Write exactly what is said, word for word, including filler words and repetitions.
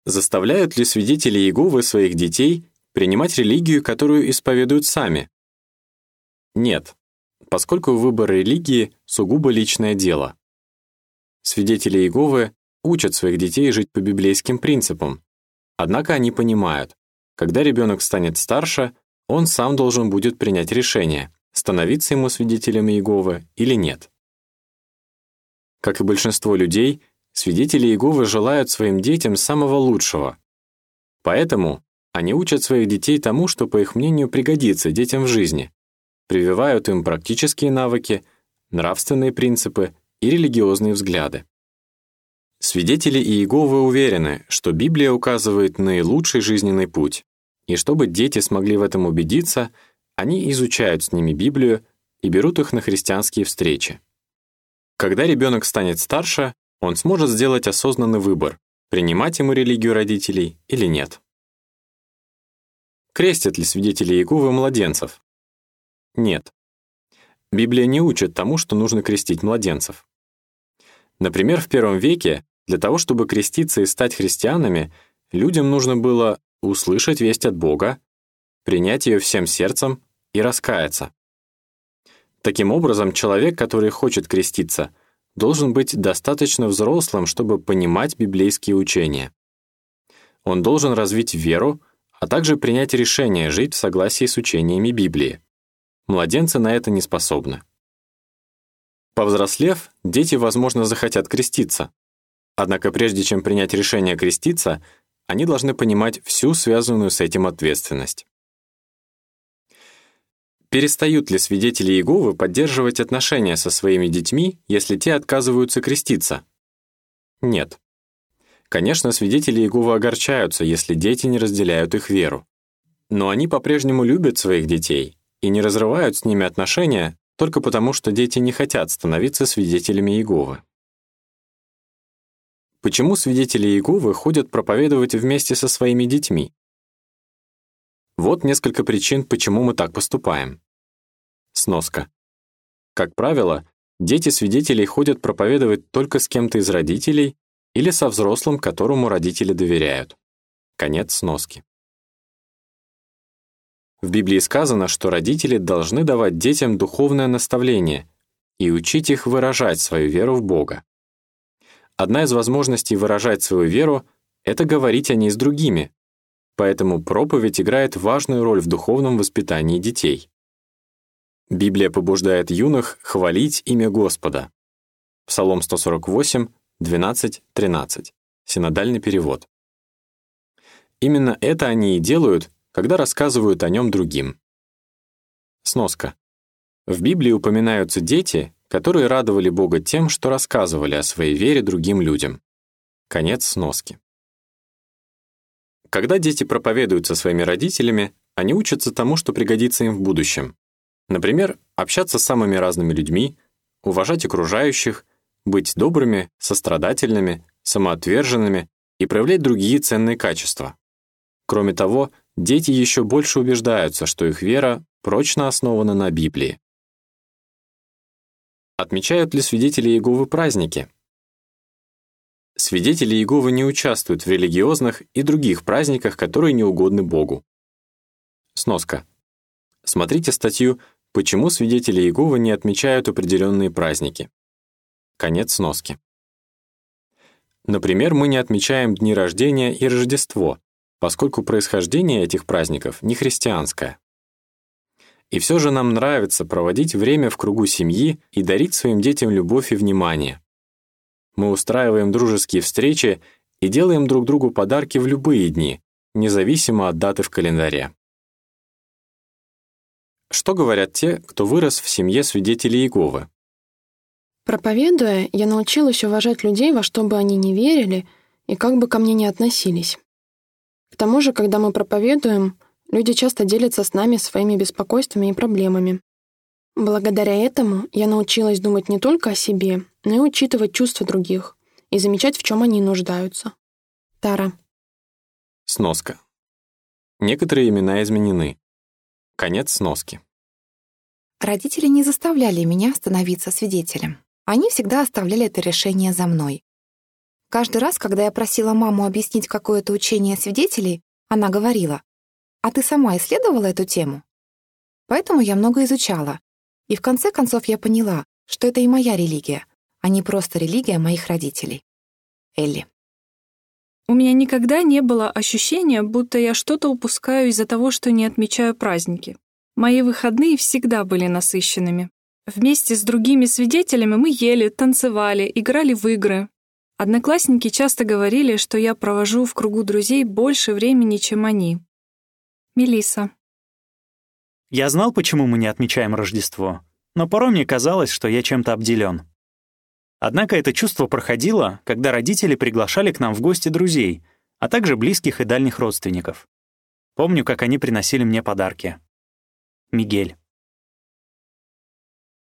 Заставляют ли свидетели Иеговы своих детей принимать религию, которую исповедуют сами? Нет, поскольку выбор религии — сугубо личное дело. Свидетели Иеговы учат своих детей жить по библейским принципам, однако они понимают, когда ребенок станет старше, он сам должен будет принять решение, становиться ему свидетелем Иеговы или нет. Как и большинство людей, свидетели Иеговы желают своим детям самого лучшего. Поэтому они учат своих детей тому, что, по их мнению, пригодится детям в жизни, прививают им практические навыки, нравственные принципы и религиозные взгляды. Свидетели Иеговы уверены, что Библия указывает наилучший жизненный путь, и чтобы дети смогли в этом убедиться, они изучают с ними Библию и берут их на христианские встречи. Когда ребенок станет старше, он сможет сделать осознанный выбор, принимать ему религию родителей или нет. Крестят ли свидетели Иеговы младенцев? Нет. Библия не учит тому, что нужно крестить младенцев. Например, в первом веке для того, чтобы креститься и стать христианами, людям нужно было услышать весть от Бога, принять ее всем сердцем и раскаяться. Таким образом, человек, который хочет креститься, должен быть достаточно взрослым, чтобы понимать библейские учения. Он должен развить веру, а также принять решение жить в согласии с учениями Библии. Младенцы на это не способны. Повзрослев, дети, возможно, захотят креститься. Однако прежде чем принять решение креститься, они должны понимать всю связанную с этим ответственность. Перестают ли свидетели Иеговы поддерживать отношения со своими детьми, если те отказываются креститься? Нет. Конечно, свидетели Иеговы огорчаются, если дети не разделяют их веру. Но они по-прежнему любят своих детей и не разрывают с ними отношения только потому, что дети не хотят становиться свидетелями Иеговы. Почему свидетели Иеговы ходят проповедовать вместе со своими детьми? Вот несколько причин, почему мы так поступаем. Сноска. Как правило, дети свидетелей ходят проповедовать только с кем-то из родителей или со взрослым, которому родители доверяют. Конец сноски. В Библии сказано, что родители должны давать детям духовное наставление и учить их выражать свою веру в Бога. Одна из возможностей выражать свою веру — это говорить о ней с другими, поэтому проповедь играет важную роль в духовном воспитании детей. Библия побуждает юных хвалить имя Господа. Псалом сто сорок восемь, двенадцать, тринадцать. Синодальный перевод. Именно это они и делают, когда рассказывают о нем другим. Сноска. В Библии упоминаются дети, которые радовали Бога тем, что рассказывали о своей вере другим людям. Конец сноски. Когда дети проповедуют со своими родителями, они учатся тому, что пригодится им в будущем. Например, общаться с самыми разными людьми, уважать окружающих, быть добрыми, сострадательными, самоотверженными и проявлять другие ценные качества. Кроме того, дети еще больше убеждаются, что их вера прочно основана на Библии. Отмечают ли свидетели Иеговы праздники? Свидетели Иеговы не участвуют в религиозных и других праздниках, которые не угодны Богу. Сноска. Смотрите статью «Почему свидетели Иеговы не отмечают определенные праздники». Конец сноски. Например, мы не отмечаем дни рождения и Рождество, поскольку происхождение этих праздников не христианское. И все же нам нравится проводить время в кругу семьи и дарить своим детям любовь и внимание. Мы устраиваем дружеские встречи и делаем друг другу подарки в любые дни, независимо от даты в календаре. Что говорят те, кто вырос в семье свидетелей Иеговы? Проповедуя, я научилась уважать людей, во что бы они ни верили и как бы ко мне ни относились. К тому же, когда мы проповедуем, люди часто делятся с нами своими беспокойствами и проблемами. Благодаря этому я научилась думать не только о себе, но и учитывать чувства других и замечать, в чем они нуждаются. Тара. Сноска. Некоторые имена изменены. Конец сноски. Родители не заставляли меня становиться свидетелем. Они всегда оставляли это решение за мной. Каждый раз, когда я просила маму объяснить какое-то учение свидетелей, она говорила: «А ты сама исследовала эту тему?» Поэтому я много изучала. И в конце концов я поняла, что это и моя религия, а не просто религия моих родителей. Элли. У меня никогда не было ощущения, будто я что-то упускаю из-за того, что не отмечаю праздники. Мои выходные всегда были насыщенными. Вместе с другими свидетелями мы ели, танцевали, играли в игры. Одноклассники часто говорили, что я провожу в кругу друзей больше времени, чем они. Мелисса. Я знал, почему мы не отмечаем Рождество, но порой мне казалось, что я чем-то обделен. Однако это чувство проходило, когда родители приглашали к нам в гости друзей, а также близких и дальних родственников. Помню, как они приносили мне подарки. Мигель.